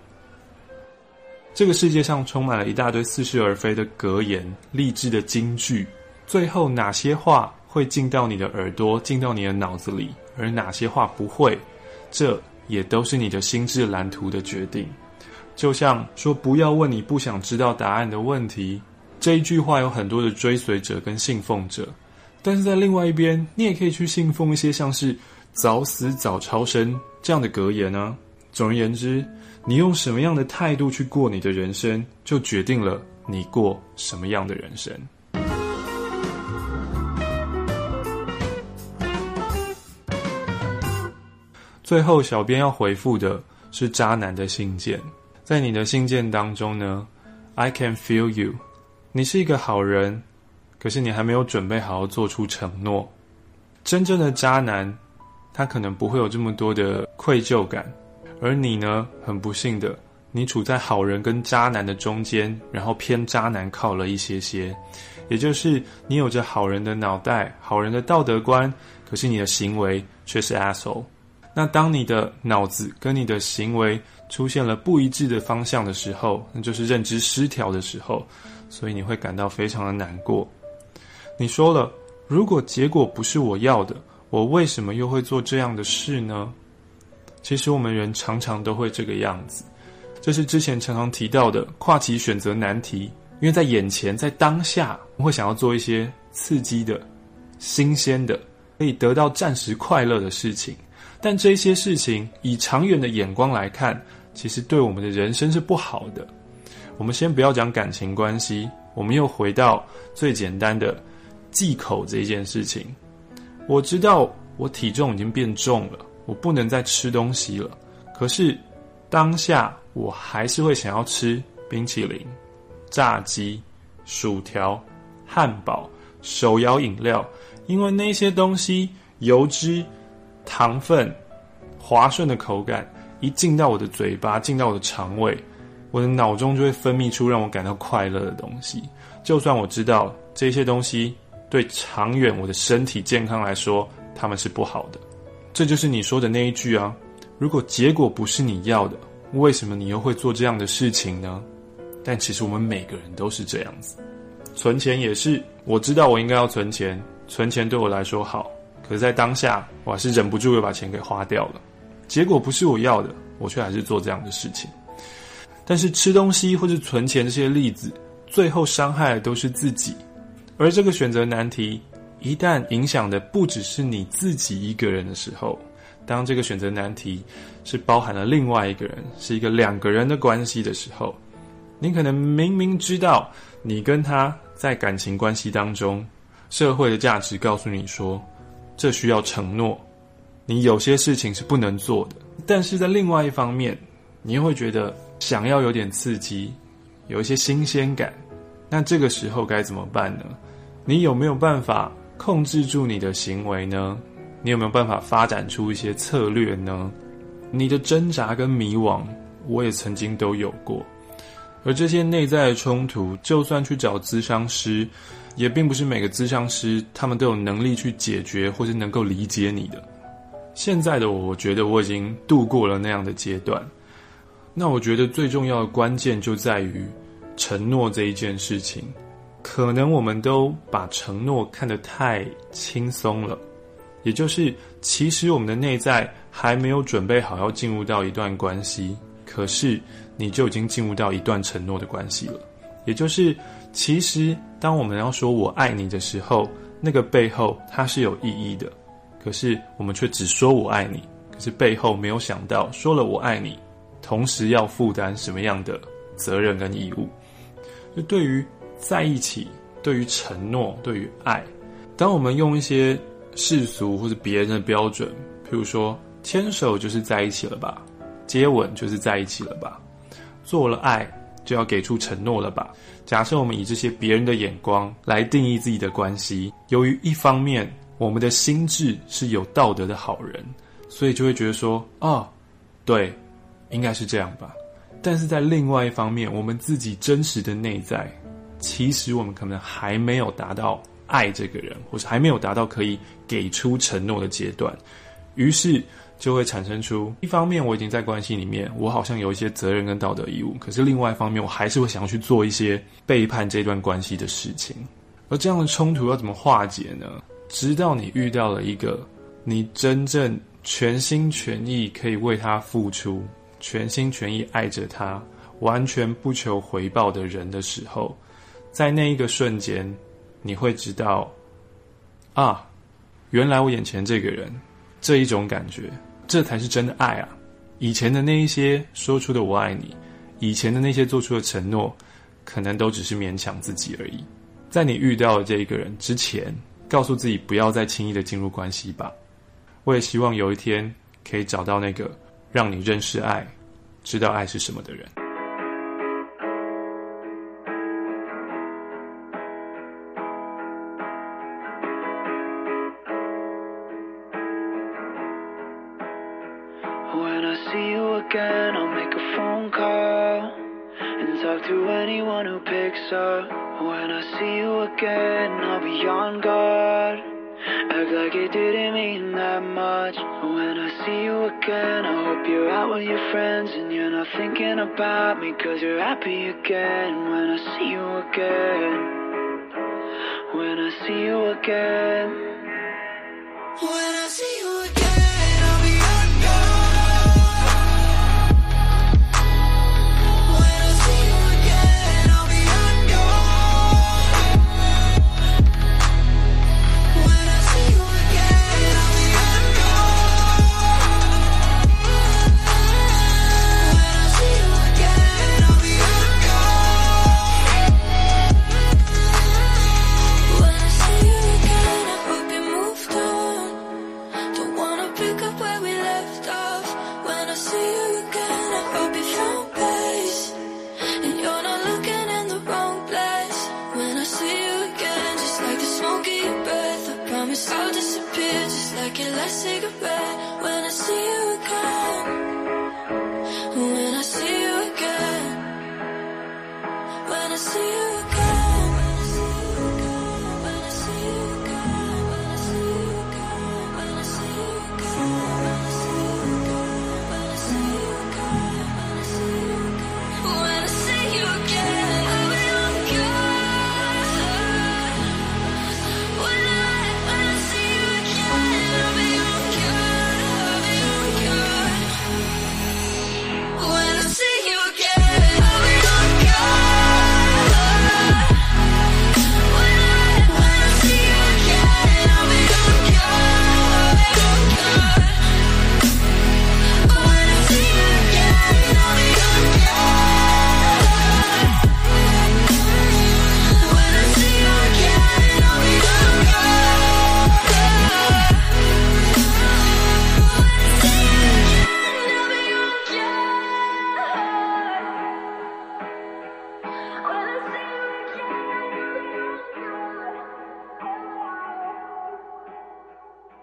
C: 这个世界上充满了一大堆似是而非的格言、励志的金句，最后哪些话会进到你的耳朵，进到你的脑子里，而哪些话不会，这也都是你的心智蓝图的决定。就像说不要问你不想知道答案的问题，这一句话有很多的追随者跟信奉者，但是在另外一边，你也可以去信奉一些像是早死早超生这样的格言啊。总而言之，你用什么样的态度去过你的人生，就决定了你过什么样的人生。最后小编要回复的是渣男的信件。在你的信件当中呢 I can feel you， 你是一个好人，可是你还没有准备好好做出承诺。真正的渣男他可能不会有这么多的愧疚感，而你呢，很不幸的你处在好人跟渣男的中间，然后偏渣男靠了一些些，也就是你有着好人的脑袋，好人的道德观，可是你的行为却是 asshole。那当你的脑子跟你的行为出现了不一致的方向的时候，那就是认知失调的时候，所以你会感到非常的难过。你说了，如果结果不是我要的，我为什么又会做这样的事呢？其实我们人常常都会这个样子，这是之前常常提到的跨期选择难题，因为在眼前，在当下，我们会想要做一些刺激的、新鲜的，可以得到暂时快乐的事情。但这些事情以长远的眼光来看，其实对我们的人生是不好的。我们先不要讲感情关系，我们又回到最简单的忌口这一件事情。我知道我体重已经变重了，我不能再吃东西了，可是当下我还是会想要吃冰淇淋、炸鸡、薯条、汉堡、手摇饮料，因为那些东西油脂、糖分、滑顺的口感一进到我的嘴巴，进到我的肠胃，我的脑中就会分泌出让我感到快乐的东西。就算我知道这些东西对长远我的身体健康来说它们是不好的，这就是你说的那一句啊，如果结果不是你要的，为什么你又会做这样的事情呢？但其实我们每个人都是这样子。存钱也是，我知道我应该要存钱，存钱对我来说好，可是在当下我还是忍不住又把钱给花掉了，结果不是我要的，我却还是做这样的事情。但是吃东西或是存钱这些例子，最后伤害的都是自己。而这个选择难题一旦影响的不只是你自己一个人的时候，当这个选择难题是包含了另外一个人，是一个两个人的关系的时候，你可能明明知道你跟他在感情关系当中，社会的价值告诉你说这需要承诺，你有些事情是不能做的，但是在另外一方面你又会觉得想要有点刺激，有一些新鲜感。那这个时候该怎么办呢？你有没有办法控制住你的行为呢？你有没有办法发展出一些策略呢？你的挣扎跟迷惘我也曾经都有过，而这些内在的冲突就算去找咨商师，也并不是每个咨商师他们都有能力去解决或是能够理解你的。 现在的我，我觉得我已经度过了那样的阶段。那我觉得最重要的关键就在于承诺这一件事情。可能我们都把承诺看得太轻松了，也就是其实我们的内在还没有准备好要进入到一段关系，可是你就已经进入到一段承诺的关系了。也就是其实当我们要说我爱你的时候，那个背后它是有意义的，可是我们却只说我爱你，可是背后没有想到说了我爱你同时要负担什么样的责任跟义务。就对于在一起，对于承诺，对于爱，当我们用一些世俗或者别人的标准，譬如说牵手就是在一起了吧，接吻就是在一起了吧，做了爱就要给出承诺了吧。假设我们以这些别人的眼光来定义自己的关系，由于一方面我们的心智是有道德的好人，所以就会觉得说哦，对，应该是这样吧。但是在另外一方面，我们自己真实的内在，其实我们可能还没有达到爱这个人，或是还没有达到可以给出承诺的阶段，于是就会产生出一方面我已经在关系里面，我好像有一些责任跟道德义务，可是另外一方面我还是会想要去做一些背叛这段关系的事情。而这样的冲突要怎么化解呢？直到你遇到了一个你真正全心全意可以为他付出，全心全意爱着他，完全不求回报的人的时候，在那一个瞬间你会知道啊，原来我眼前这个人，这一种感觉，这才是真的爱啊。以前的那一些说出的我爱你，以前的那些做出的承诺，可能都只是勉强自己而已。在你遇到了这一个人之前，告诉自己不要再轻易的进入关系吧。我也希望有一天可以找到那个让你认识爱，知道爱是什么的人。
P: When I see you again, I'll make a phone call and talk to anyone who picks up. When I see you again, I'll be on guard, act like it didn't mean that much. When I see you again, I hope you're out with your friends and you're not thinking about me, 'cause you're happy again. When I see you again, when I see you again, when I see you again, I'll be on guard. When I see you again, I'll be on guard. When I see you again, I'll be on guard. When I see you again, I'll be on guard. When I see you again, I hope you moved on. Don't wanna pick up where we left off. When I see you again, I hope you found peace, and you're not looking in the wrong place. When I see you again, just like the smoke in your breath, I promise I'll disappear, just like your last cigarette. When I see you again.